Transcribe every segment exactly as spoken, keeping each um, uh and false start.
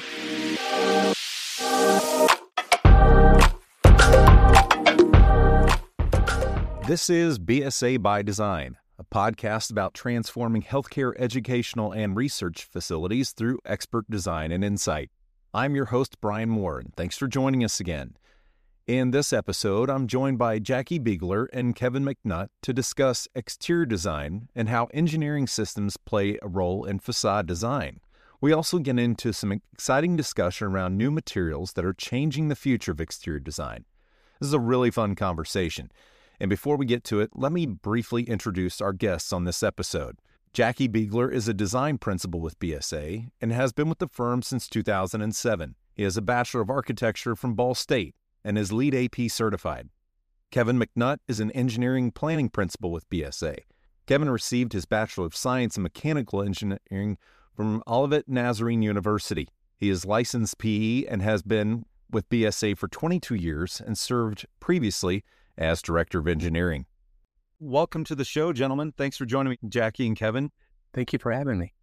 This is B S A by Design, a podcast about transforming healthcare educational and research facilities through expert design and insight. I'm your host, Brian Moore, and thanks for joining us again. In this episode, I'm joined by Jackie Biegler and Kevin McNutt to discuss exterior design and how engineering systems play a role in facade design. We also get into some exciting discussion around new materials that are changing the future of exterior design. This is a really fun conversation. And before we get to it, let me briefly introduce our guests on this episode. Jackie Biegler is a design principal with B S A and has been with the firm since two thousand seven. He has a Bachelor of Architecture from Ball State and is LEED A P certified. Kevin McNutt is an engineering planning principal with B S A. Kevin received his Bachelor of Science in Mechanical Engineering from Olivet Nazarene University. He is licensed P E and has been with B S A for twenty-two years and served previously as Director of Engineering. Welcome to the show, gentlemen. Thanks for joining me, Jackie and Kevin. Thank you for having me.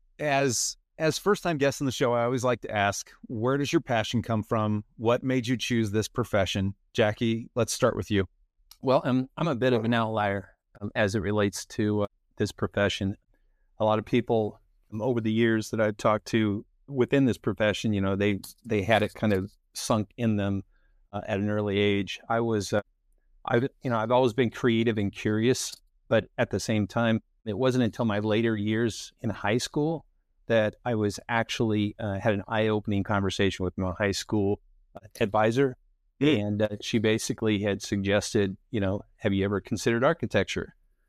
As as first-time guests on the show, I always like to ask, where does your passion come from? What made you choose this profession? Jackie, let's start with you. Well, um, I'm a bit of an outlier um, as it relates to uh, this profession. A lot of people um, over the years that I've talked to within this profession, you know, they they had it kind of sunk in them uh, at an early age. I was uh, I've, you know, I've always been creative and curious, but at the same time, it wasn't until my later years in high school that I was actually uh, had an eye-opening conversation with my high school uh, advisor. Mm. And uh, she basically had suggested, you know, have you ever considered architecture?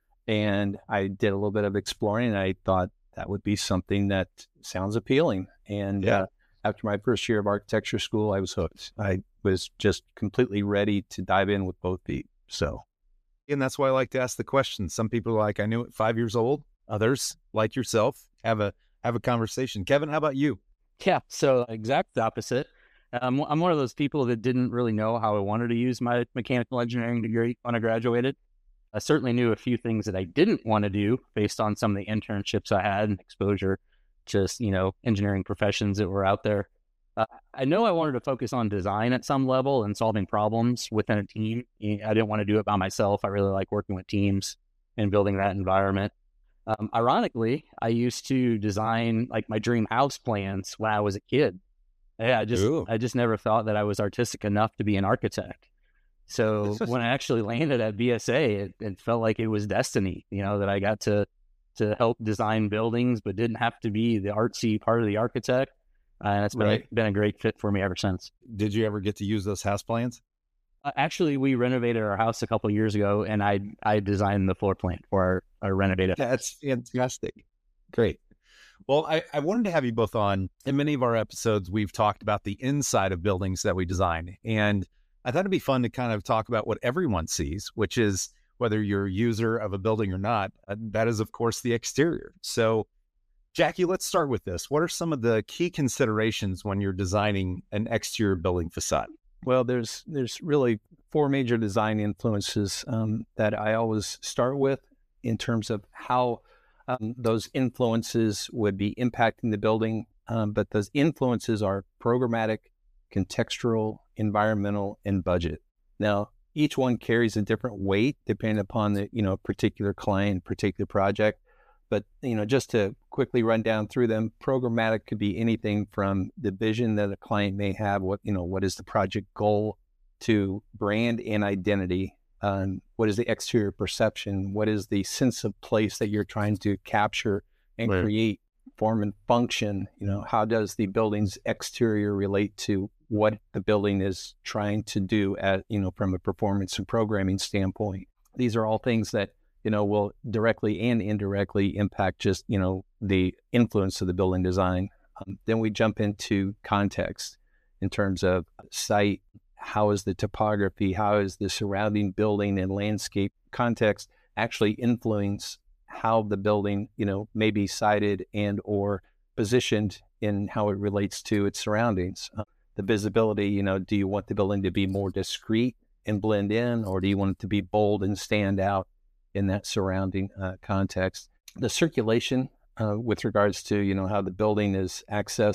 And I did a little bit of exploring, and I thought that would be something that sounds appealing. And yeah. uh, after my first year of architecture school, I was hooked. I was just completely ready to dive in with both feet. So, and that's why I like to ask the question. Some people are like, I knew it five years old. Others, like yourself, have a have a conversation. Kevin, how about you? Yeah, so exact opposite. Um, I'm one of those people that didn't really know how I wanted to use my mechanical engineering degree when I graduated. I certainly knew a few things that I didn't want to do based on some of the internships I had and exposure, just, you know, engineering professions that were out there. Uh, I know I wanted to focus on design at some level and solving problems within a team. I didn't want to do it by myself. I really like working with teams and building that environment. Um, ironically, I used to design like my dream house plans when I was a kid. Yeah, I just Ooh. I just never thought that I was artistic enough to be an architect. So when I actually landed at B S A, it, it felt like it was destiny, you know, that I got to to help design buildings, but didn't have to be the artsy part of the architect. Uh, and it's been, right. a, been a great fit for me ever since. Did you ever get to use those house plans? Uh, actually, we renovated our house a couple of years ago, and I I designed the floor plan for our, our renovated house. That's fantastic. Great. Well, I, I wanted to have you both on. In many of our episodes, we've talked about the inside of buildings that we design. And I thought it'd be fun to kind of talk about what everyone sees, which is whether you're a user of a building or not. Uh, that is, of course, the exterior. So, Jackie, let's start with this. What are some of the key considerations when you're designing an exterior building facade? Well, there's there's really four major design influences um, that I always start with in terms of how um, those influences would be impacting the building. Um, but those influences are programmatic, contextual, environmental, and budget. Now, each one carries a different weight depending upon the you know particular client, particular project. But, you know, just to quickly run down through them, programmatic could be anything from the vision that a client may have, what, you know, what is the project goal, to brand and identity. Um, what is the exterior perception? What is the sense of place that you're trying to capture and right. create, form and function? You know, how does the building's exterior relate to what the building is trying to do at, you know, from a performance and programming standpoint? These are all things that you know, will directly and indirectly impact just, you know, the influence of the building design. Um, then we jump into context in terms of site. How is the topography? How is the surrounding building and landscape context actually influence how the building, you know, may be sited and or positioned in how it relates to its surroundings? Uh, the visibility, you know, do you want the building to be more discreet and blend in, or do you want it to be bold and stand out in that surrounding uh, context? The circulation uh, with regards to, you know, how the building is accessed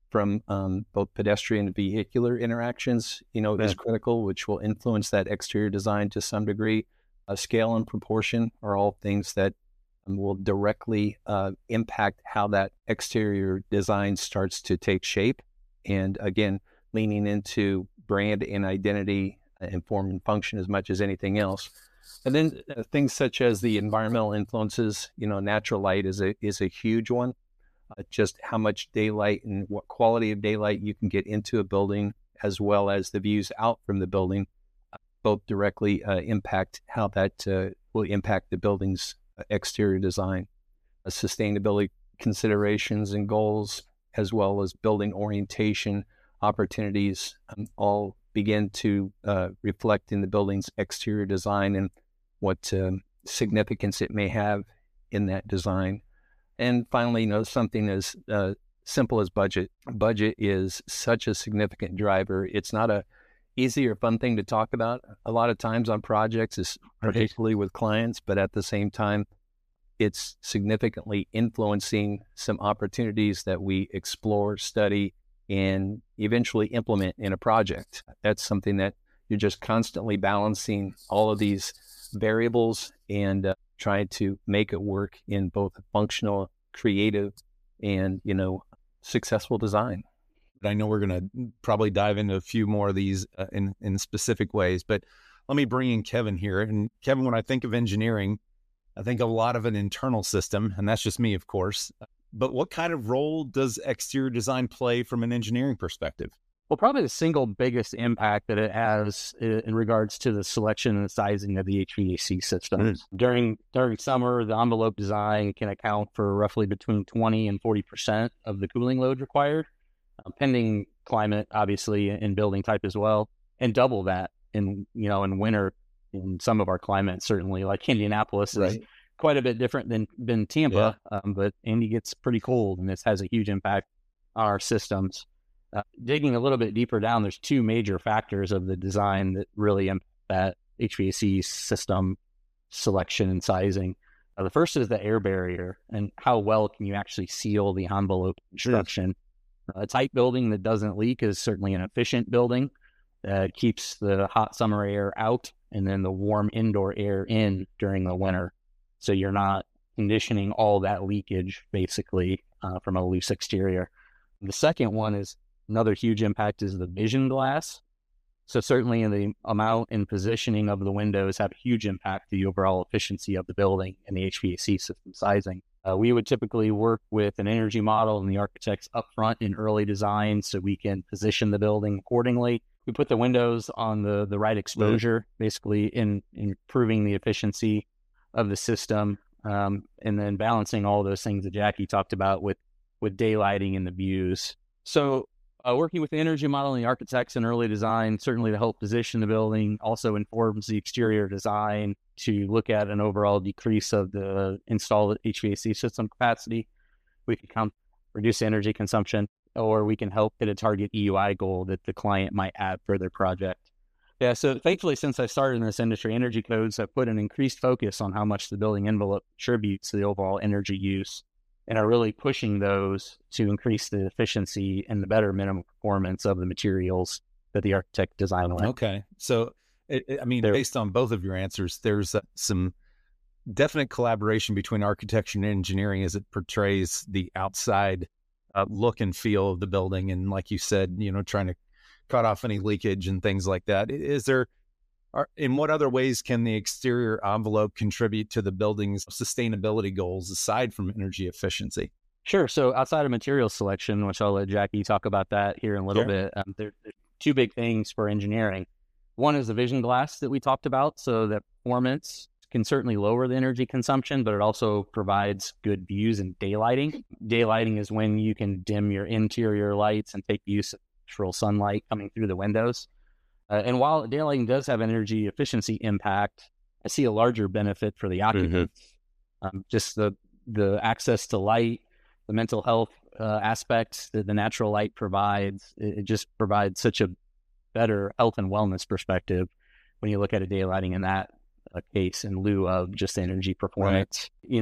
from um, both pedestrian and vehicular interactions, you know, yeah. is critical, which will influence that exterior design to some degree. Uh, scale and proportion are all things that um, will directly uh, impact how that exterior design starts to take shape. And again, leaning into brand and identity and form and function as much as anything else. And then uh, things such as the environmental influences, you know, natural light is a is a huge one. Uh, just how much daylight and what quality of daylight you can get into a building, as well as the views out from the building, uh, both directly uh, impact how that uh, will impact the building's exterior design. Uh, sustainability considerations and goals, as well as building orientation opportunities, um, all begin to uh, reflect in the building's exterior design and what um, significance it may have in that design. And finally, you know, something as uh, simple as budget. Budget is such a significant driver. It's not a easy or fun thing to talk about a lot of times on projects, is particularly with clients, but at the same time, it's significantly influencing some opportunities that we explore, study, and eventually implement in a project. That's something that you're just constantly balancing all of these variables and uh, trying to make it work in both functional, creative, and, you know, successful design. I know we're going to probably dive into a few more of these uh, in, in specific ways, but let me bring in Kevin here. And Kevin, when I think of engineering, I think a lot of an internal system, and that's just me, of course. But what kind of role does exterior design play from an engineering perspective? Well, probably the single biggest impact that it has in regards to the selection and the sizing of the H V A C systems. Mm. During during summer, the envelope design can account for roughly between twenty and forty percent of the cooling load required, uh, pending climate, obviously, and building type as well, and double that in, you know, in winter in some of our climates, certainly, like Indianapolis right. is quite a bit different than, than Tampa, yeah. um, but Indy gets pretty cold, and this has a huge impact on our systems. Uh, digging a little bit deeper down, there's two major factors of the design that really impact that H V A C system selection and sizing. Uh, the first is the air barrier and how well can you actually seal the envelope construction. Uh, a tight building that doesn't leak is certainly an efficient building that keeps the hot summer air out and then the warm indoor air in during the winter. So you're not conditioning all that leakage, basically, uh, from a loose exterior. The second one is another huge impact is the vision glass. So certainly in the amount and positioning of the windows have a huge impact to the overall efficiency of the building and the H V A C system sizing. Uh, we would typically work with an energy model and the architects up front in early design so we can position the building accordingly. We put the windows on the, the right exposure, mm-hmm. basically in, in improving the efficiency of the system, um, and then balancing all those things that Jackie talked about with, with daylighting and the views. So uh, working with the energy model and the architects in early design, certainly to help position the building, also informs the exterior design to look at an overall decrease of the installed H V A C system capacity. We can count, reduce energy consumption, or we can help hit a target E U I goal that the client might add for their project. Yeah, so thankfully, since I started in this industry, energy codes have put an increased focus on how much the building envelope contributes to the overall energy use, and are really pushing those to increase the efficiency and the better minimum performance of the materials that the architect designed with. Okay, so it, it, I mean, there, based on both of your answers, there's uh, some definite collaboration between architecture and engineering as it portrays the outside uh, look and feel of the building, and like you said, you know, trying to cut off any leakage and things like that. Is there, are, in what other ways can the exterior envelope contribute to the building's sustainability goals aside from energy efficiency? Sure. So outside of material selection, which I'll let Jackie talk about that here in a little sure. bit, um, there, there are two big things for engineering. One is the vision glass that we talked about. So that performance can certainly lower the energy consumption, but it also provides good views and daylighting. Daylighting is when you can dim your interior lights and take use of natural sunlight coming through the windows. Uh, and while daylighting does have energy efficiency impact, I see a larger benefit for the occupants. Mm-hmm. Um, just the the access to light, the mental health uh, aspects that the natural light provides. It, it just provides such a better health and wellness perspective when you look at a daylighting in that uh, case in lieu of just energy performance. Right. You know,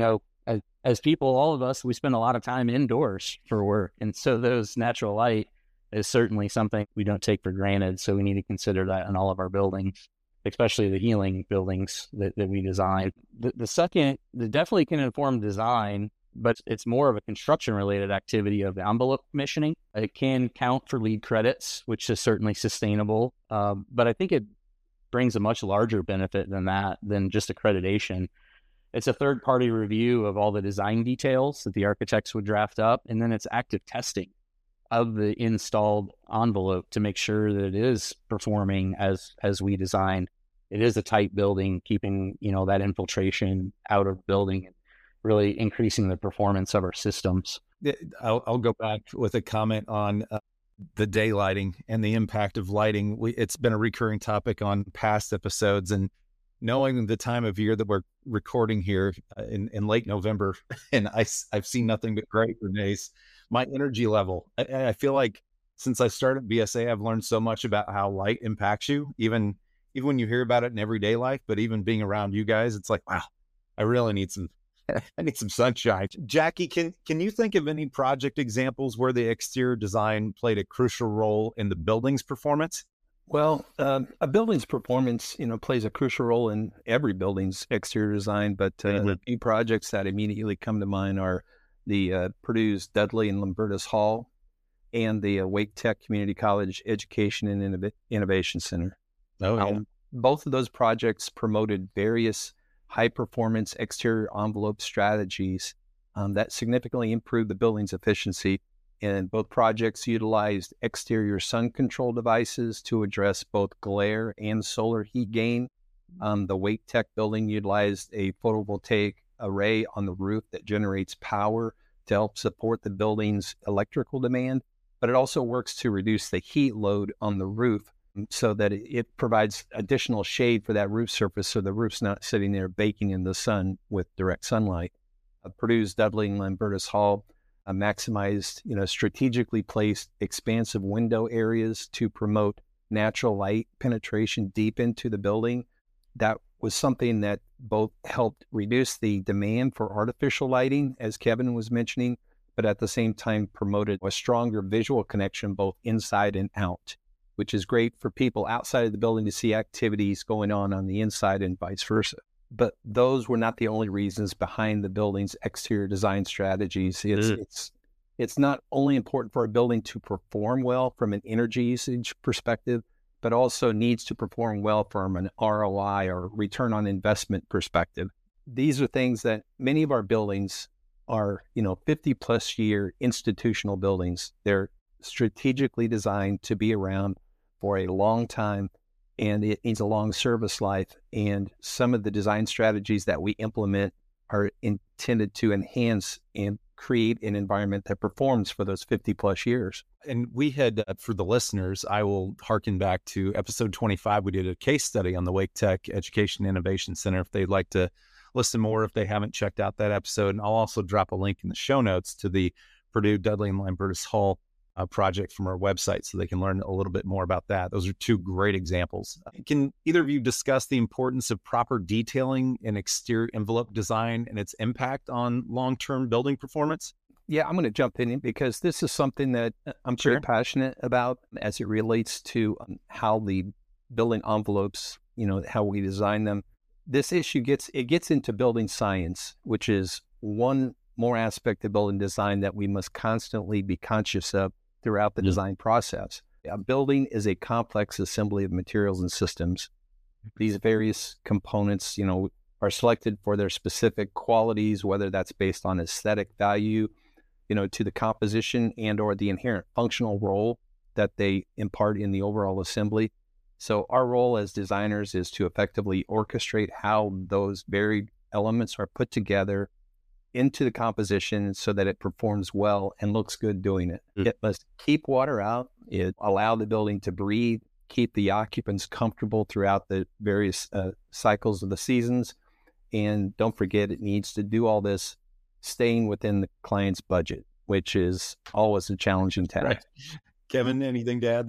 as, as people, all of us, we spend a lot of time indoors for work. And so those natural light is certainly something we don't take for granted. So we need to consider that in all of our buildings, especially the healing buildings that, that we design. The, the second, that definitely can inform design, but it's more of a construction-related activity of envelope commissioning. It can count for LEED credits, which is certainly sustainable, um, but I think it brings a much larger benefit than that, than just accreditation. It's a third-party review of all the design details that the architects would draft up, and then it's active testing of the installed envelope to make sure that it is performing as as we designed. It is a tight building, keeping, you know, that infiltration out of the building, really increasing the performance of our systems. I'll, I'll go back with a comment on uh, the daylighting and the impact of lighting. We, it's been a recurring topic on past episodes, and knowing the time of year that we're recording here uh, in, in late November, and I, I've seen nothing but gray for days, my energy level, I, I feel like since I started B S A, I've learned so much about how light impacts you, even, even when you hear about it in everyday life, but even being around you guys, it's like, wow, I really need some I need some sunshine. Jackie, can can you think of any project examples where the exterior design played a crucial role in the building's performance? Well, um, a building's performance, you know, plays a crucial role in every building's exterior design. But uh, mm-hmm. the few projects that immediately come to mind are the uh, Purdue's Dudley and Lambertus Hall and the uh, Wake Tech Community College Education and Innov- Innovation Center. Oh, yeah. Um, both of those projects promoted various high-performance exterior envelope strategies um, that significantly improved the building's efficiency. And both projects utilized exterior sun control devices to address both glare and solar heat gain. Um, the Wake Tech building utilized a photovoltaic array on the roof that generates power to help support the building's electrical demand, but it also works to reduce the heat load on the roof, so that it provides additional shade for that roof surface, so the roof's not sitting there baking in the sun with direct sunlight. Uh, Purdue's Dudley and Lambertus Hall uh, maximized, you know, strategically placed expansive window areas to promote natural light penetration deep into the building. That was something that both helped reduce the demand for artificial lighting, as Kevin was mentioning, but at the same time promoted a stronger visual connection both inside and out, which is great for people outside of the building to see activities going on on the inside and vice versa. But those were not the only reasons behind the building's exterior design strategies. It's mm. it's it's not only important for a building to perform well from an energy usage perspective, but also needs to perform well from an R O I or return on investment perspective. These are things that many of our buildings are, you know, fifty plus year institutional buildings. They're strategically designed to be around for a long time, and it needs a long service life. And some of the design strategies that we implement are intended to enhance and create an environment that performs for those fifty plus years. And we had, uh, for the listeners, I will harken back to episode twenty-five. We did a case study on the Wake Tech Education Innovation Center if they'd like to listen more, if they haven't checked out that episode. And I'll also drop a link in the show notes to the Purdue, Dudley, and Lambertus Hall Uh, project from our website, so they can learn a little bit more about that. Those are two great examples. Can either of you discuss the importance of proper detailing in exterior envelope design and its impact on long-term building performance? Yeah, I'm going to jump in because this is something that I'm Sure. pretty passionate about as it relates to um, how the building envelopes, you know, how we design them. This issue gets, it gets into building science, which is one more aspect of building design that we must constantly be conscious of throughout the Yeah. design process. A building is a complex assembly of materials and systems. These various components, you know, are selected for their specific qualities, whether that's based on aesthetic value, you know, to the composition and or the inherent functional role that they impart in the overall assembly. So our role as designers is to effectively orchestrate how those varied elements are put together into the composition so that it performs well and looks good doing it. Mm. It must keep water out, it allow the building to breathe, keep the occupants comfortable throughout the various uh, cycles of the seasons. And don't forget, it needs to do all this staying within the client's budget, which is always a challenging task. Right. Kevin, anything to add there?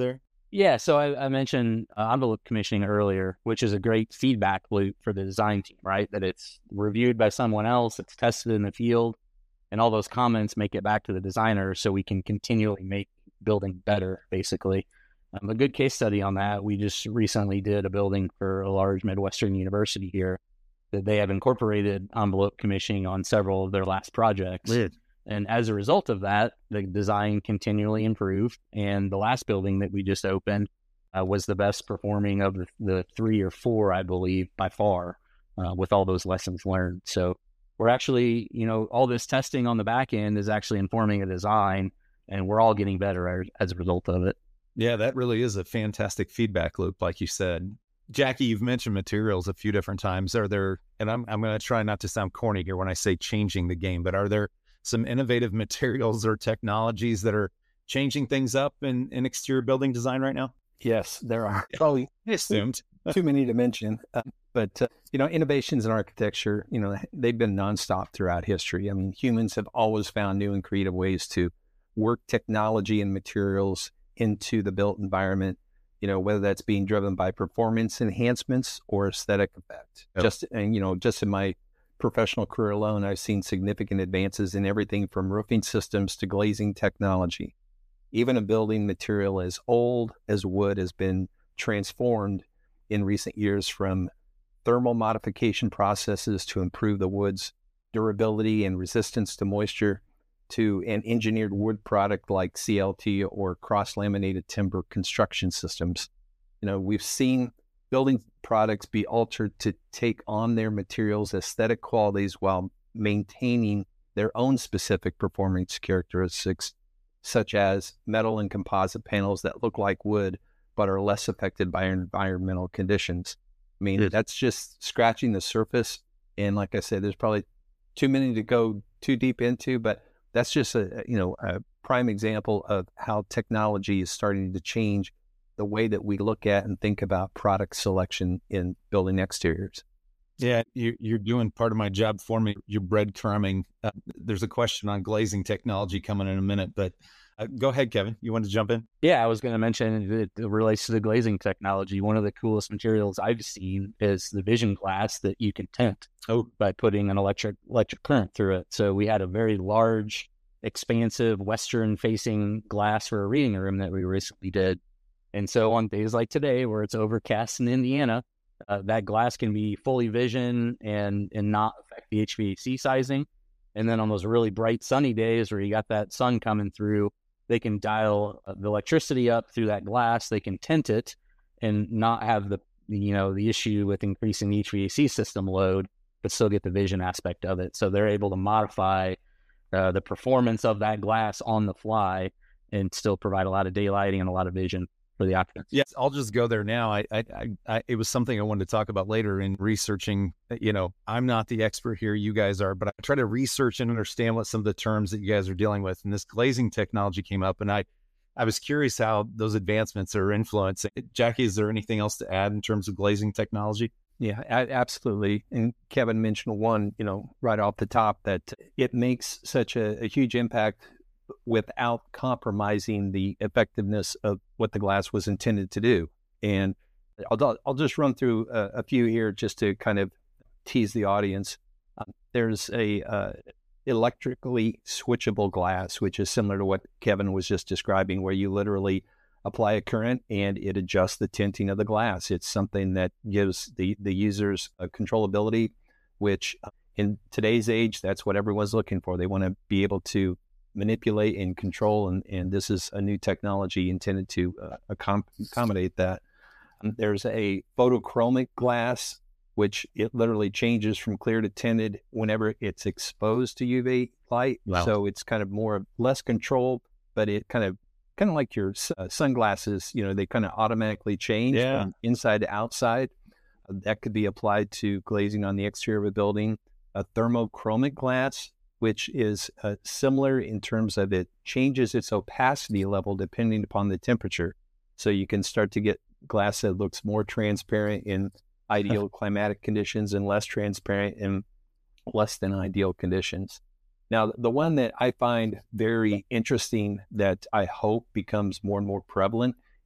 Yeah, so I, I mentioned uh, envelope commissioning earlier, which is a great feedback loop for the design team, right? That it's reviewed by someone else, it's tested in the field, and all those comments make it back to the designer so we can continually make building better, basically. Um, a good case study on that, we just recently did a building for a large Midwestern university here that they have incorporated envelope commissioning on several of their last projects. Weird. And as a result of that, the design continually improved. And the last building that we just opened uh, was the best performing of the, the three or four, I believe, by far, uh, with all those lessons learned. So we're actually, you know, all this testing on the back end is actually informing a design, and we're all getting better as a result of it. Yeah, that really is a fantastic feedback loop, like you said. Jackie, you've mentioned materials a few different times. Are there, and I'm I'm going to try not to sound corny here when I say changing the game, but are there some innovative materials or technologies that are changing things up in, in exterior building design right now? Yes, there are. Probably I assumed. too many to mention. Uh, but, uh, you know, innovations in architecture, you know, they've been nonstop throughout history. I mean, humans have always found new and creative ways to work technology and materials into the built environment, you know, whether that's being driven by performance enhancements or aesthetic effect. Yep. Just, and, you know, just in my professional career alone, I've seen significant advances in everything from roofing systems to glazing technology. Even a building material as old as wood has been transformed in recent years from thermal modification processes to improve the wood's durability and resistance to moisture to an engineered wood product like C L T or cross-laminated timber construction systems. You know, we've seen building products be altered to take on their materials' aesthetic qualities while maintaining their own specific performance characteristics, such as metal and composite panels that look like wood but are less affected by environmental conditions. I mean, yes. That's just scratching the surface. And like I said, there's probably too many to go too deep into, but that's just a, you know, a prime example of how technology is starting to change the way that we look at and think about product selection in building exteriors. Yeah, you, you're doing part of my job for me. You're breadcrumbing. Uh, there's a question on glazing technology coming in a minute, but uh, go ahead, Kevin. You want to jump in? Yeah, I was going to mention it, it relates to the glazing technology. One of the coolest materials I've seen is the vision glass that you can tint oh. by putting an electric electric current through it. So we had a very large, expansive, western-facing glass for a reading room that we recently did. And so on days like today, where it's overcast in Indiana, uh, that glass can be fully vision and and not affect the H V A C sizing. And then on those really bright sunny days where you got that sun coming through, they can dial the electricity up through that glass. They can tint it and not have the, you know, the issue with increasing the H V A C system load, but still get the vision aspect of it. So they're able to modify uh, the performance of that glass on the fly and still provide a lot of daylighting and a lot of vision for the occupants. Yes, I'll just go there now. I, I, I, it was something I wanted to talk about later in researching. You know, I'm not the expert here, you guys are, but I try to research and understand what some of the terms that you guys are dealing with. And this glazing technology came up, and I, I was curious how those advancements are influencing. Jackie, is there anything else to add in terms of glazing technology? Yeah, absolutely. And Kevin mentioned one, you know, right off the top, that it makes such a, a huge impact without compromising the effectiveness of what the glass was intended to do. And I'll, I'll just run through a, a few here just to kind of tease the audience. Um, there's a uh, electrically switchable glass, which is similar to what Kevin was just describing, where you literally apply a current and it adjusts the tinting of the glass. It's something that gives the, the users a controllability, which in today's age, that's what everyone's looking for. They want to be able to manipulate and control, and, and this is a new technology intended to uh, accom- accommodate that. Um, there's a photochromic glass, which it literally changes from clear to tinted whenever it's exposed to U V light. Wow. So it's kind of more less control, but it kind of kind of like your uh, sunglasses, you know, they kind of automatically change yeah. from inside to outside. Uh, that could be applied to glazing on the exterior of a building. A thermochromic glass, which is uh, similar in terms of it changes its opacity level depending upon the temperature. So you can start to get glass that looks more transparent in ideal climatic conditions and less transparent in less than ideal conditions. Now, the one that I find very interesting that I hope becomes more and more prevalent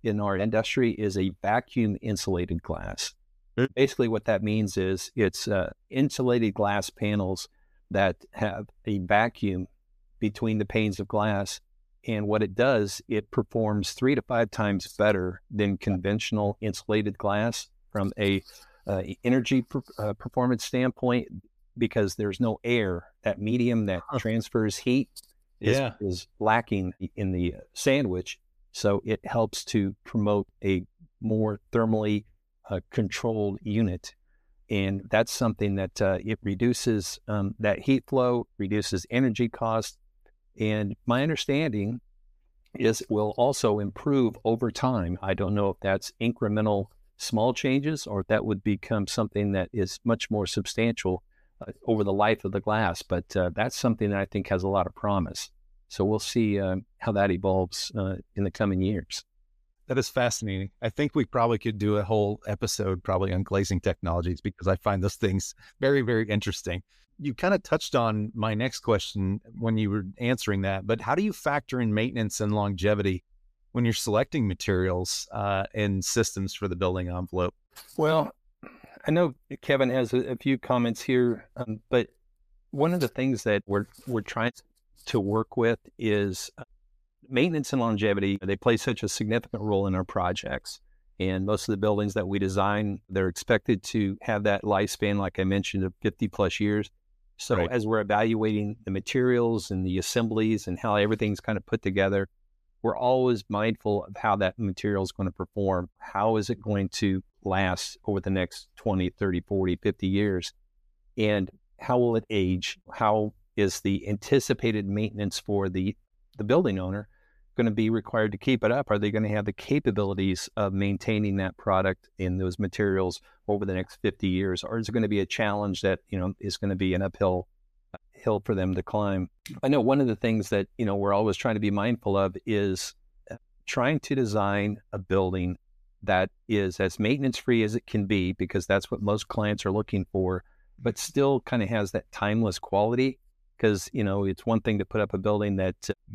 in our industry is a vacuum insulated glass. Basically, what that means is it's uh, insulated glass panels that have a vacuum between the panes of glass. And what it does, it performs three to five times better than conventional insulated glass from a uh, energy per, uh, performance standpoint, because there's no air. That medium that transfers heat is, yeah. is lacking in the sandwich. So it helps to promote a more thermally uh, controlled unit. And that's something that uh, it reduces um, that heat flow, reduces energy cost. And my understanding is it will also improve over time. I don't know if that's incremental small changes or if that would become something that is much more substantial uh, over the life of the glass. But uh, that's something that I think has a lot of promise. So we'll see uh, how that evolves uh, in the coming years. That is fascinating. I think we probably could do a whole episode probably on glazing technologies, because I find those things very, very interesting. You kind of touched on my next question when you were answering that, but how do you factor in maintenance and longevity when you're selecting materials uh, and systems for the building envelope? Well, I know Kevin has a, a few comments here, um, but one of the things that we're we're trying to work with is uh, maintenance and longevity. They play such a significant role in our projects. And most of the buildings that we design, they're expected to have that lifespan, like I mentioned, of fifty plus years. So Right. as we're evaluating the materials and the assemblies and how everything's kind of put together, we're always mindful of how that material is going to perform. How is it going to last over the next twenty, thirty, forty, fifty years? And how will it age? How is the anticipated maintenance for the, the building owner going to be required to keep it up? Are they going to have the capabilities of maintaining that product and those materials over the next fifty years? Or is it going to be a challenge that, you know, is going to be an uphill hill for them to climb? I know one of the things that, you know, we're always trying to be mindful of is trying to design a building that is as maintenance free as it can be, because that's what most clients are looking for, but still kind of has that timeless quality. Because, you know, it's one thing to put up a building that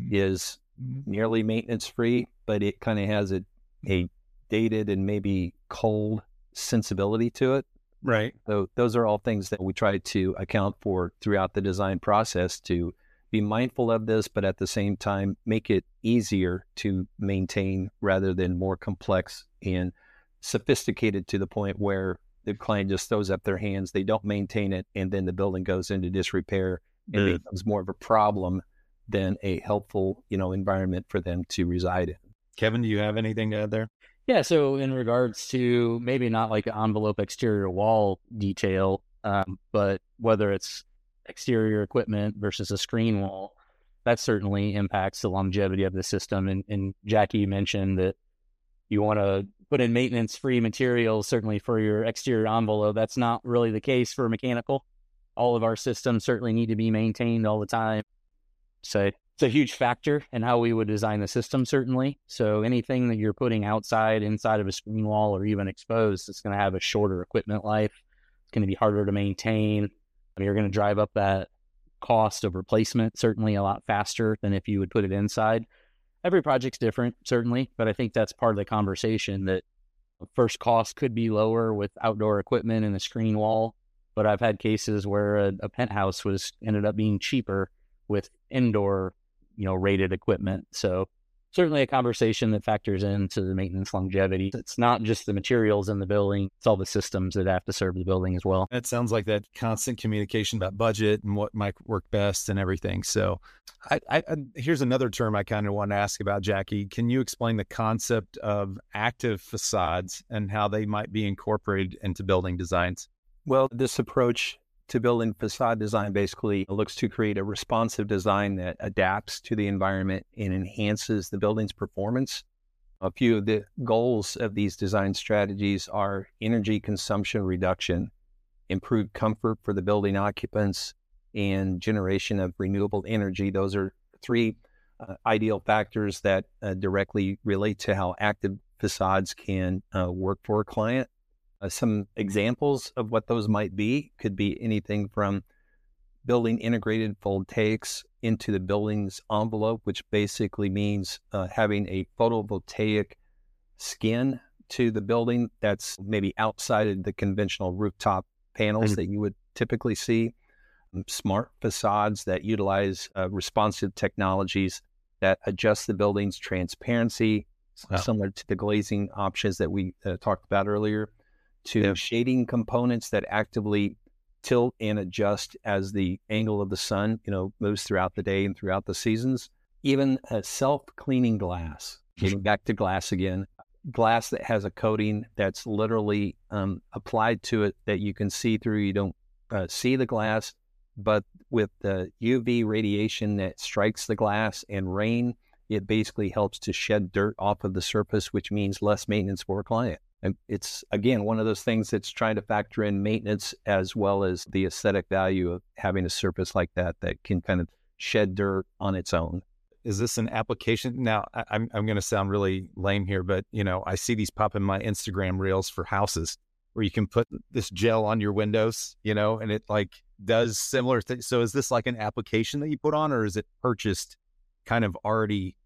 is nearly maintenance free, but it kind of has a, a dated and maybe cold sensibility to it. Right. So those are all things that we try to account for throughout the design process, to be mindful of this, but at the same time, make it easier to maintain rather than more complex and sophisticated to the point where the client just throws up their hands, they don't maintain it, and then the building goes into disrepair and Mm. becomes more of a problem than a helpful, you know, environment for them to reside in. Kevin, do you have anything to add there? Yeah, so in regards to maybe not like an envelope exterior wall detail, um, but whether it's exterior equipment versus a screen wall, that certainly impacts the longevity of the system. And, and Jackie, you mentioned that you want to put in maintenance-free materials, certainly for your exterior envelope. That's not really the case for mechanical. All of our systems certainly need to be maintained all the time. So it's a huge factor in how we would design the system, certainly. So anything that you're putting outside, inside of a screen wall, or even exposed, it's going to have a shorter equipment life. It's going to be harder to maintain. I mean, you're going to drive up that cost of replacement certainly a lot faster than if you would put it inside. Every project's different, certainly, but I think that's part of the conversation, that first cost could be lower with outdoor equipment and a screen wall. But I've had cases where a, a penthouse was ended up being cheaper with indoor, you know, rated equipment. So certainly a conversation that factors into the maintenance longevity. It's not just the materials in the building, it's all the systems that have to serve the building as well. It sounds like that constant communication about budget and what might work best and everything. So I, I, I here's another term I kind of want to ask about, Jackie. Can you explain the concept of active facades and how they might be incorporated into building designs? Well, this approach to building facade design basically looks to create a responsive design that adapts to the environment and enhances the building's performance. A few of the goals of these design strategies are energy consumption reduction, improved comfort for the building occupants, and generation of renewable energy. Those are three uh, ideal factors that uh, directly relate to how active facades can uh, work for a client. Uh, some examples of what those might be could be anything from building integrated voltaics into the building's envelope, which basically means uh, having a photovoltaic skin to the building that's maybe outside of the conventional rooftop panels mm-hmm. that you would typically see. Smart facades that utilize uh, responsive technologies that adjust the building's transparency, wow. similar to the glazing options that we uh, talked about earlier, to yeah. shading components that actively tilt and adjust as the angle of the sun, you know, moves throughout the day and throughout the seasons. Even a self-cleaning glass, getting back to glass again, glass that has a coating that's literally um, applied to it that you can see through. You don't uh, see the glass, but with the U V radiation that strikes the glass and rain, it basically helps to shed dirt off of the surface, which means less maintenance for a client. And it's, again, one of those things that's trying to factor in maintenance as well as the aesthetic value of having a surface like that that can kind of shed dirt on its own. Is this an application? Now, I, I'm I'm going to sound really lame here, but, you know, I see these pop in my Instagram reels for houses where you can put this gel on your windows, you know, and it like does similar things. So is this like an application that you put on, or is it purchased kind of already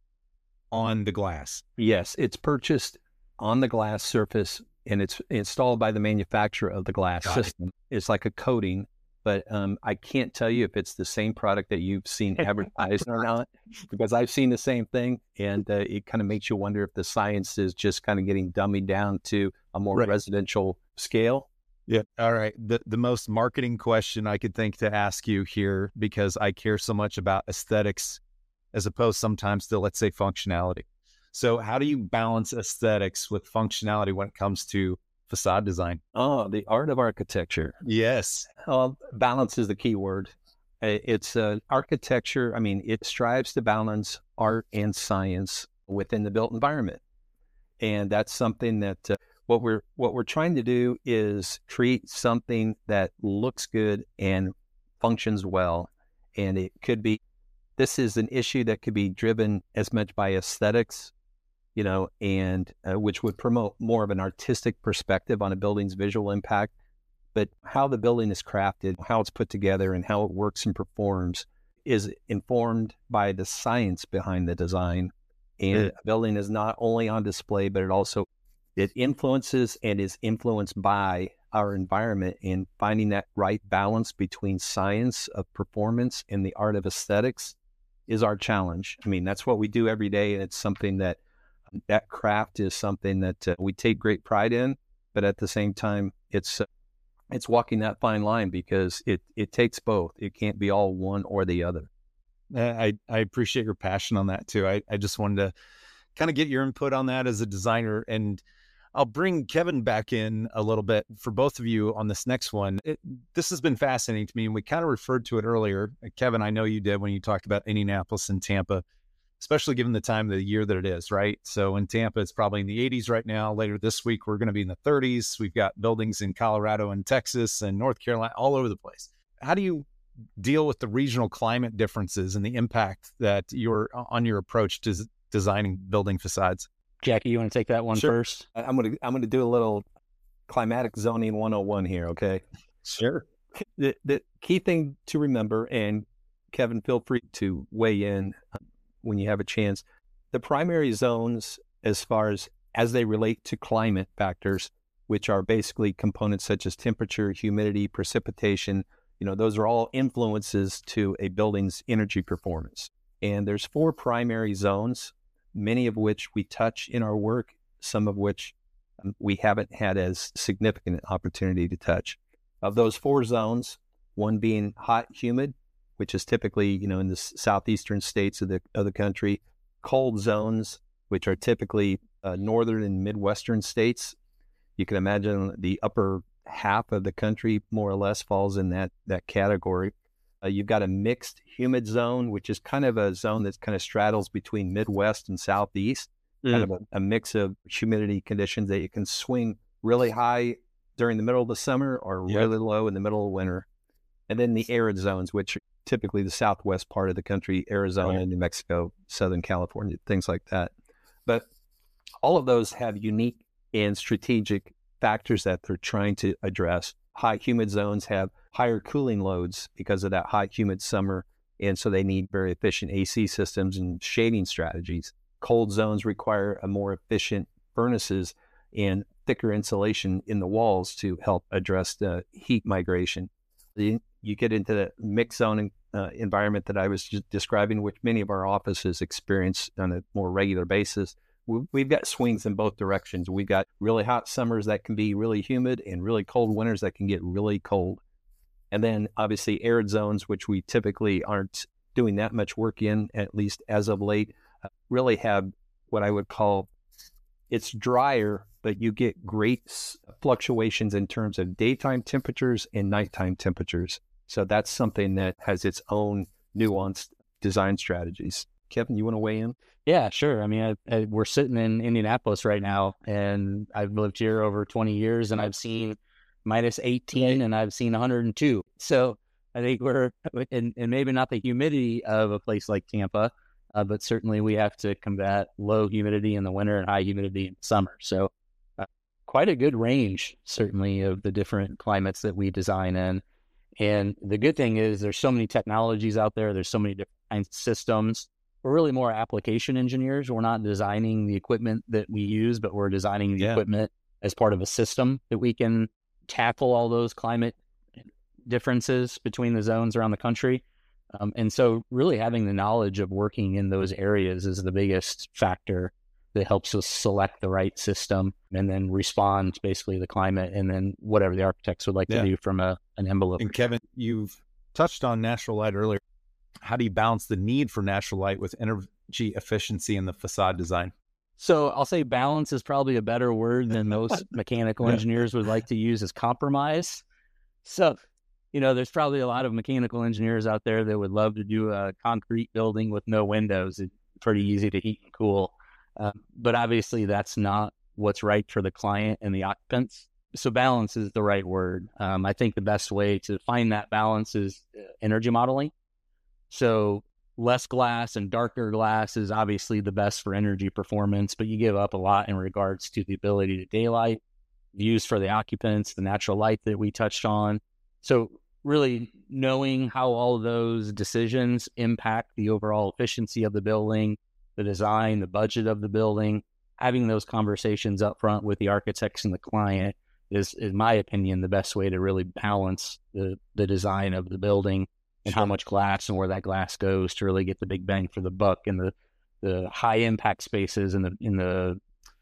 on the glass? Yes, it's purchased on the glass surface and it's installed by the manufacturer of the glass Got system. It. It's like a coating, but um, I can't tell you if it's the same product that you've seen advertised or not, because I've seen the same thing, and uh, it kind of makes you wonder if the science is just kind of getting dummied down to a more right. residential scale. Yeah. All right. The the most marketing question I could think to ask you here, because I care so much about aesthetics as opposed sometimes to, let's say, functionality. So how do you balance aesthetics with functionality when it comes to facade design? Oh, the art of architecture. Yes. Uh, balance is the key word. It's uh, architecture. I mean, it strives to balance art and science within the built environment. And that's something that uh, what we're what we're trying to do is create something that looks good and functions well. And it could be, this is an issue that could be driven as much by aesthetics, you know, and uh, which would promote more of an artistic perspective on a building's visual impact. But how the building is crafted, how it's put together, and how it works and performs is informed by the science behind the design. And a building is not only on display, but it also, it influences and is influenced by our environment, and finding that right balance between science of performance and the art of aesthetics is our challenge. I mean, that's what we do every day. And it's something that, that craft is something that uh, we take great pride in, but at the same time, it's, uh, it's walking that fine line, because it, it takes both. It can't be all one or the other. I, I appreciate your passion on that too. I, I just wanted to kind of get your input on that as a designer, and I'll bring Kevin back in a little bit for both of you on this next one. It, this has been fascinating to me, and we kind of referred to it earlier. Kevin, I know you did when you talked about Indianapolis and Tampa, especially given the time of the year that it is, right? So in Tampa, it's probably in the eighties right now. Later this week, we're going to be in the thirties. We've got buildings in Colorado and Texas and North Carolina, all over the place. How do you deal with the regional climate differences and the impact that you're on your approach to designing building facades? Jackie, you want to take that one sure. first? I'm going to I'm going to do a little climatic zoning one oh one here, okay? Sure. The, the key thing to remember, and Kevin, feel free to weigh in when you have a chance, the primary zones, as far as as they relate to climate factors, which are basically components such as temperature, humidity, precipitation, you know, those are all influences to a building's energy performance. And there's four primary zones, many of which we touch in our work, some of which um, we haven't had as significant an opportunity to touch. Of those four zones, one being hot, humid, which is typically, you know, in the southeastern states of the of the country. Cold zones, which are typically uh, northern and midwestern states. You can imagine the upper half of the country, more or less, falls in that that category. Uh, you've got a mixed humid zone, which is kind of a zone that kind of straddles between Midwest and Southeast, mm. kind of a, a mix of humidity conditions that you can swing really high during the middle of the summer or yep. really low in the middle of winter. And then the arid zones, which are typically the southwest part of the country, Arizona, right. New Mexico, Southern California, things like that. But all of those have unique and strategic factors that they're trying to address. High humid zones have higher cooling loads because of that hot, humid summer, and so they need very efficient A C systems and shading strategies. Cold zones require a more efficient furnaces and thicker insulation in the walls to help address the heat migration. The, you get into the mixed zone uh, environment that I was just describing, which many of our offices experience on a more regular basis. We, we've got swings in both directions. We've got really hot summers that can be really humid and really cold winters that can get really cold. And then obviously arid zones, which we typically aren't doing that much work in, at least as of late, uh, really have what I would call, it's drier, but you get great fluctuations in terms of daytime temperatures and nighttime temperatures. So that's something that has its own nuanced design strategies. Kevin, you want to weigh in? Yeah, sure. I mean, I, I, we're sitting in Indianapolis right now, and I've lived here over twenty years, and I've seen minus eighteen, and I've seen one hundred two. So I think we're, and, and maybe not the humidity of a place like Tampa, uh, but certainly we have to combat low humidity in the winter and high humidity in the summer. So uh, quite a good range, certainly, of the different climates that we design in. And the good thing is there's so many technologies out there. There's so many different kinds of systems. We're really more application engineers. We're not designing the equipment that we use, but we're designing the yeah. equipment as part of a system that we can tackle all those climate differences between the zones around the country. Um, and so really having the knowledge of working in those areas is the biggest factor that helps us select the right system and then respond to basically the climate and then whatever the architects would like yeah. to do from a an envelope. And Kevin, you've touched on natural light earlier. How do you balance the need for natural light with energy efficiency in the facade design? So I'll say balance is probably a better word than most mechanical yeah. engineers would like to use as compromise. So, you know, there's probably a lot of mechanical engineers out there that would love to do a concrete building with no windows. It's pretty easy to heat and cool. Uh, but obviously that's not what's right for the client and the occupants. So balance is the right word. Um, I think the best way to find that balance is energy modeling. So less glass and darker glass is obviously the best for energy performance, but you give up a lot in regards to the ability to daylight, views for the occupants, the natural light that we touched on. So really knowing how all of those decisions impact the overall efficiency of the building, the design, the budget of the building, having those conversations up front with the architects and the client is, in my opinion, the best way to really balance the, the design of the building and how much glass and where that glass goes to really get the big bang for the buck and the, the high impact spaces and the in the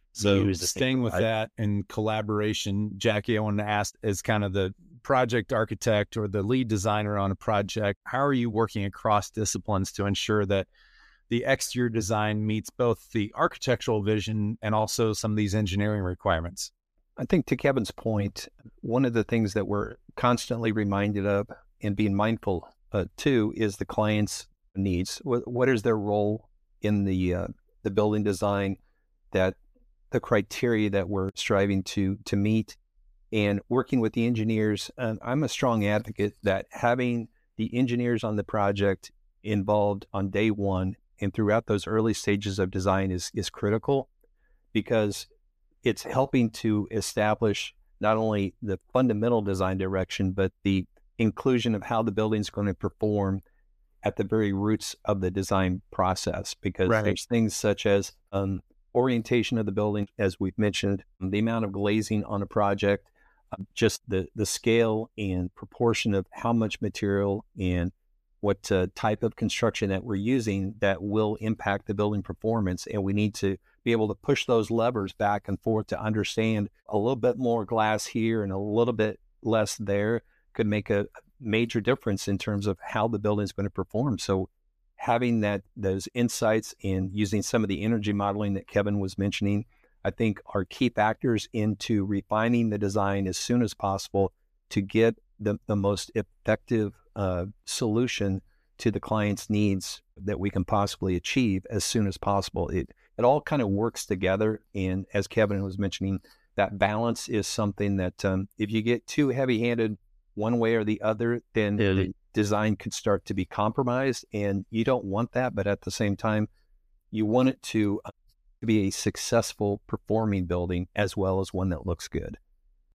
so staying with that and collaboration. Jackie, I wanted to ask, as kind of the project architect or the lead designer on a project, how are you working across disciplines to ensure that the exterior design meets both the architectural vision and also some of these engineering requirements? I think to Kevin's point, one of the things that we're constantly reminded of and being mindful uh, too is the client's needs. What, what is their role in the uh, the building design, that the criteria that we're striving to to meet, and working with the engineers. And I'm a strong advocate that having the engineers on the project involved on day one and throughout those early stages of design is is critical, because it's helping to establish not only the fundamental design direction, but the inclusion of how the building is going to perform at the very roots of the design process. Because right. there's things such as um, orientation of the building, as we've mentioned, the amount of glazing on a project, uh, just the, the scale and proportion of how much material and what uh, type of construction that we're using that will impact the building performance. And we need to be able to push those levers back and forth to understand a little bit more glass here and a little bit less there could make a major difference in terms of how the building is going to perform. So having that, those insights and using some of the energy modeling that Kevin was mentioning, I think are key factors into refining the design as soon as possible to get the, the most effective uh, solution to the client's needs that we can possibly achieve as soon as possible. It it all kind of works together. And as Kevin was mentioning, that balance is something that um, if you get too heavy-handed one way or the other, then yeah. the design could start to be compromised, and you don't want that. But at the same time, you want it to, uh, to be a successful performing building as well as one that looks good.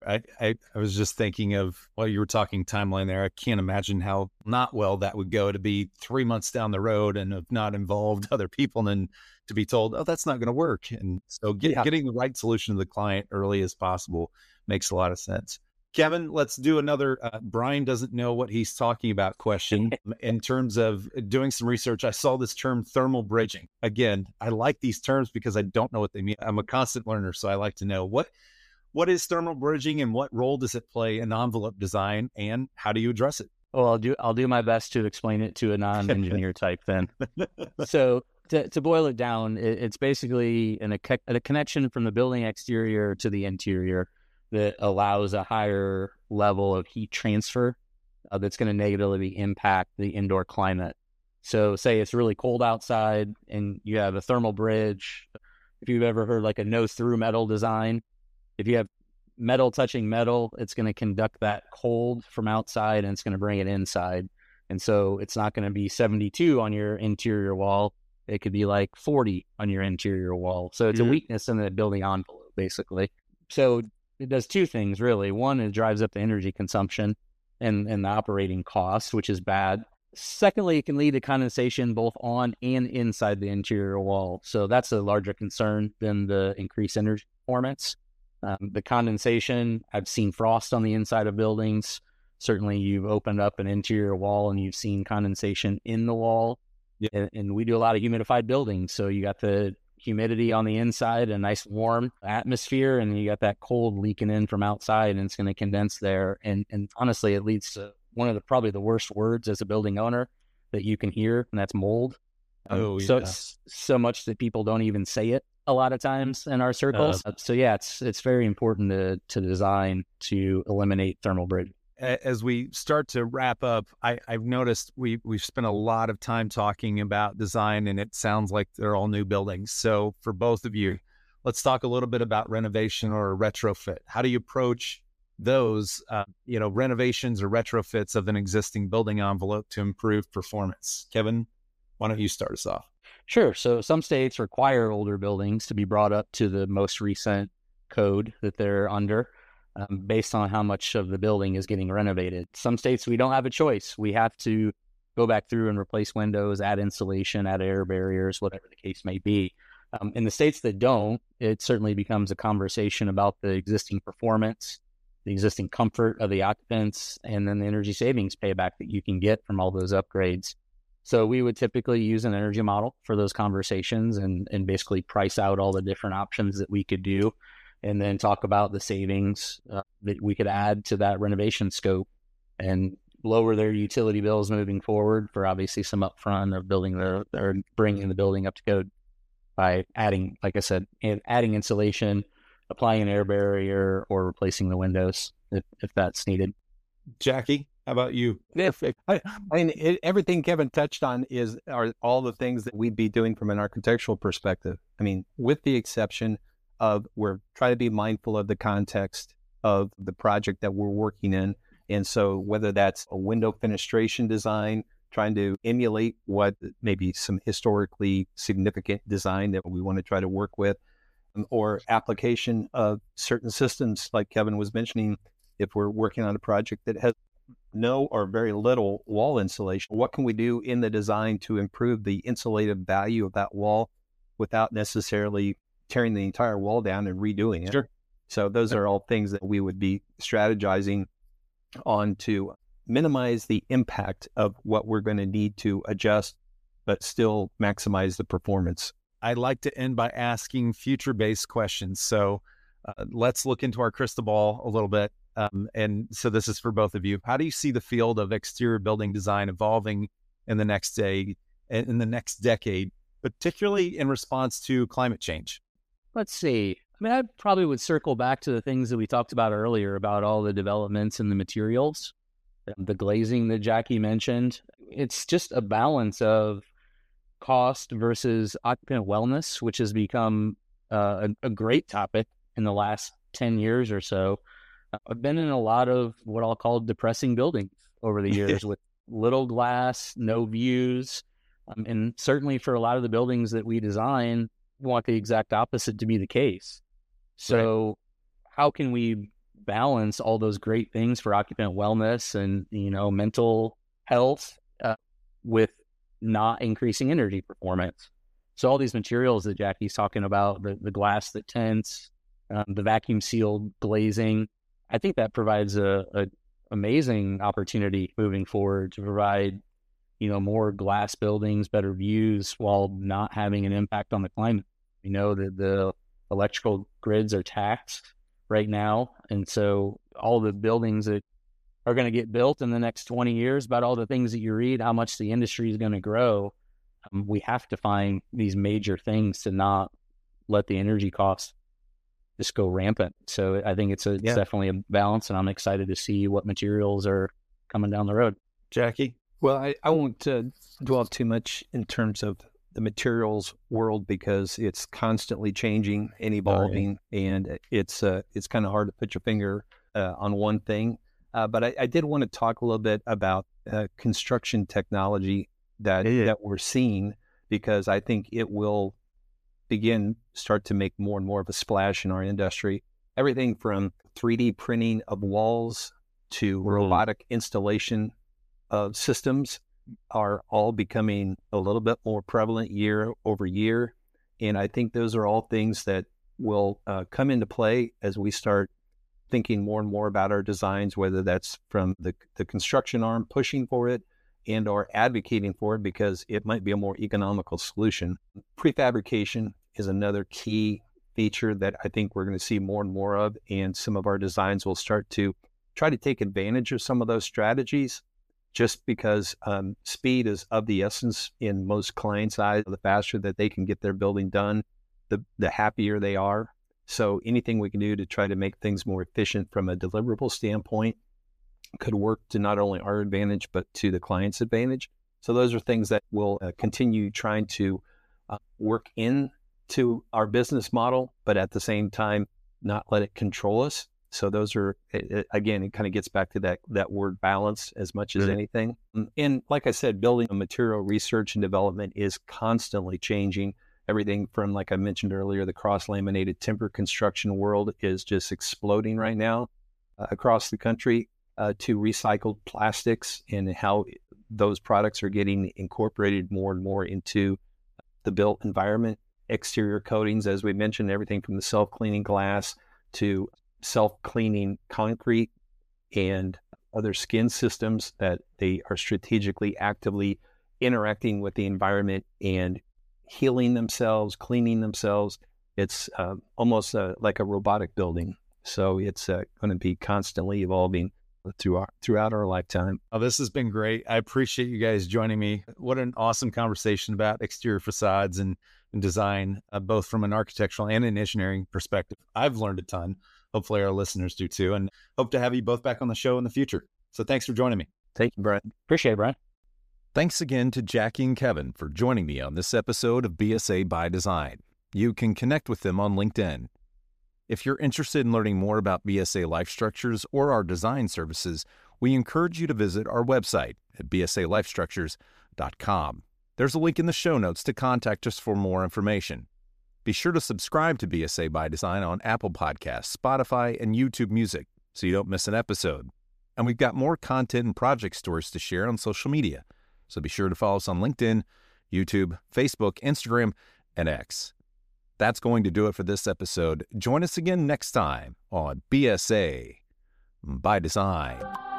I, I, I was just thinking of, while you were talking timeline there, I can't imagine how not well that would go to be three months down the road and have not involved other people and then to be told, oh, that's not going to work. And so get, Yeah. getting the right solution to the client early as possible makes a lot of sense. Kevin, let's do another uh, Brian doesn't know what he's talking about question. In terms of doing some research, I saw this term thermal bridging. Again, I like these terms because I don't know what they mean. I'm a constant learner, so I like to know what what is thermal bridging and what role does it play in envelope design and how do you address it? Well, I'll do I'll do my best to explain it to a non-engineer type then. So to, to boil it down, it, it's basically an, a, a connection from the building exterior to the interior that allows a higher level of heat transfer uh, that's going to negatively impact the indoor climate. So say it's really cold outside and you have a thermal bridge. If you've ever heard like a no-through metal design, if you have metal touching metal, it's going to conduct that cold from outside and it's going to bring it inside. And so it's not going to be seventy-two on your interior wall. It could be like forty on your interior wall. So it's mm-hmm. a weakness in the building envelope, basically. So it does two things, really. One, it drives up the energy consumption and, and the operating costs, which is bad. Secondly, it can lead to condensation both on and inside the interior wall. So that's a larger concern than the increased energy performance. Um, the condensation, I've seen frost on the inside of buildings. Certainly, you've opened up an interior wall and you've seen condensation in the wall. Yeah. And, and we do a lot of humidified buildings. So you got the humidity on the inside, a nice warm atmosphere, and you got that cold leaking in from outside, and it's going to condense there. And and honestly, it leads to one of the probably the worst words as a building owner that you can hear, and that's mold. Um, oh, yeah. So it's so much that people don't even say it a lot of times in our circles. Uh, so yeah, it's it's very important to to design to eliminate thermal bridge. As we start to wrap up, I, I've noticed we, we've spent a lot of time talking about design, and it sounds like they're all new buildings. So for both of you, let's talk a little bit about renovation or retrofit. How do you approach those, uh, you know, renovations or retrofits of an existing building envelope to improve performance? Kevin, why don't you start us off? Sure. So some states require older buildings to be brought up to the most recent code that they're under. Um, based on how much of the building is getting renovated. Some states, we don't have a choice. We have to go back through and replace windows, add insulation, add air barriers, whatever the case may be. Um, in the states that don't, it certainly becomes a conversation about the existing performance, the existing comfort of the occupants, and then the energy savings payback that you can get from all those upgrades. So we would typically use an energy model for those conversations and, and basically price out all the different options that we could do, and then talk about the savings uh, that we could add to that renovation scope and lower their utility bills moving forward for obviously some upfront of building their, or bringing the building up to code by adding, like I said, adding insulation, applying an air barrier, or replacing the windows if, if that's needed. Jackie, how about you? If, I, I mean, it, everything Kevin touched on is are all the things that we'd be doing from an architectural perspective. I mean, with the exception of we're trying to be mindful of the context of the project that we're working in. And so whether that's a window fenestration design, trying to emulate what maybe some historically significant design that we want to try to work with, or application of certain systems like Kevin was mentioning, if we're working on a project that has no or very little wall insulation, what can we do in the design to improve the insulative value of that wall without necessarily tearing the entire wall down and redoing it? Sure. So those are all things that we would be strategizing on to minimize the impact of what we're going to need to adjust, but still maximize the performance. I'd like to end by asking future-based questions. So uh, let's look into our crystal ball a little bit. Um, and so this is for both of you. How do you see the field of exterior building design evolving in the next day, in the next decade, particularly in response to climate change? Let's see. I mean, I probably would circle back to the things that we talked about earlier about all the developments in the materials, the glazing that Jackie mentioned. It's just a balance of cost versus occupant wellness, which has become uh, a, a great topic in the last ten years or so. I've been in a lot of what I'll call depressing buildings over the years with little glass, no views. Um, and certainly for a lot of the buildings that we design, we want the exact opposite to be the case. So right. How can we balance all those great things for occupant wellness and, you know, mental health uh, with not increasing energy performance. So all these materials that Jackie's talking about, the, the glass that tints, um, the vacuum sealed glazing, I think that provides a, a amazing opportunity moving forward to provide, you know, more glass buildings, better views, while not having an impact on the climate. We know that the electrical grids are taxed right now, and so all the buildings that are going to get built in the next twenty years, about all the things that you read, how much the industry is going to grow, um, we have to find these major things to not let the energy costs just go rampant. So I think it's, a, it's Yeah. definitely a balance, and I'm excited to see what materials are coming down the road. Jackie? Well, I, I won't uh, dwell too much in terms of the materials world because it's constantly changing and evolving, right. and it's uh, it's kind of hard to put your finger uh, on one thing. Uh, but I, I did want to talk a little bit about uh, construction technology that yeah. that we're seeing, because I think it will begin start to make more and more of a splash in our industry. Everything from three D printing of walls to mm. robotic installation of systems are all becoming a little bit more prevalent year over year. And I think those are all things that will uh, come into play as we start thinking more and more about our designs, whether that's from the, the construction arm pushing for it and or advocating for it because it might be a more economical solution. Prefabrication is another key feature that I think we're going to see more and more of, and some of our designs will start to try to take advantage of some of those strategies. Just because um, speed is of the essence in most clients' eyes, the faster that they can get their building done, the the happier they are. So anything we can do to try to make things more efficient from a deliverable standpoint could work to not only our advantage, but to the client's advantage. So those are things that we'll uh, continue trying to uh, work into our business model, but at the same time, not let it control us. So those are, it, it, again, it kind of gets back to that that word balance as much as really? anything. And like I said, building a material research and development is constantly changing. Everything from, like I mentioned earlier, the cross-laminated timber construction world is just exploding right now uh, across the country uh, to recycled plastics and how those products are getting incorporated more and more into the built environment. Exterior coatings, as we mentioned, everything from the self-cleaning glass to self-cleaning concrete and other skin systems that they are strategically actively interacting with the environment and healing themselves, cleaning themselves. It's uh, almost uh, like a robotic building. So it's uh, going to be constantly evolving through our, throughout our lifetime. Oh, this has been great. I appreciate you guys joining me. What an awesome conversation about exterior facades and, and design, uh, both from an architectural and an engineering perspective. I've learned a ton. Hopefully our listeners do too, and hope to have you both back on the show in the future. So thanks for joining me. Thank you, Brian. Appreciate it, Brian. Thanks again to Jackie and Kevin for joining me on this episode of B S A by Design. You can connect with them on LinkedIn. If you're interested in learning more about B S A Life Structures or our design services, we encourage you to visit our website at b s a life structures dot com. There's a link in the show notes to contact us for more information. Be sure to subscribe to B S A by Design on Apple Podcasts, Spotify, and YouTube Music so you don't miss an episode. And we've got more content and project stories to share on social media. So be sure to follow us on LinkedIn, YouTube, Facebook, Instagram, and X. That's going to do it for this episode. Join us again next time on B S A by Design.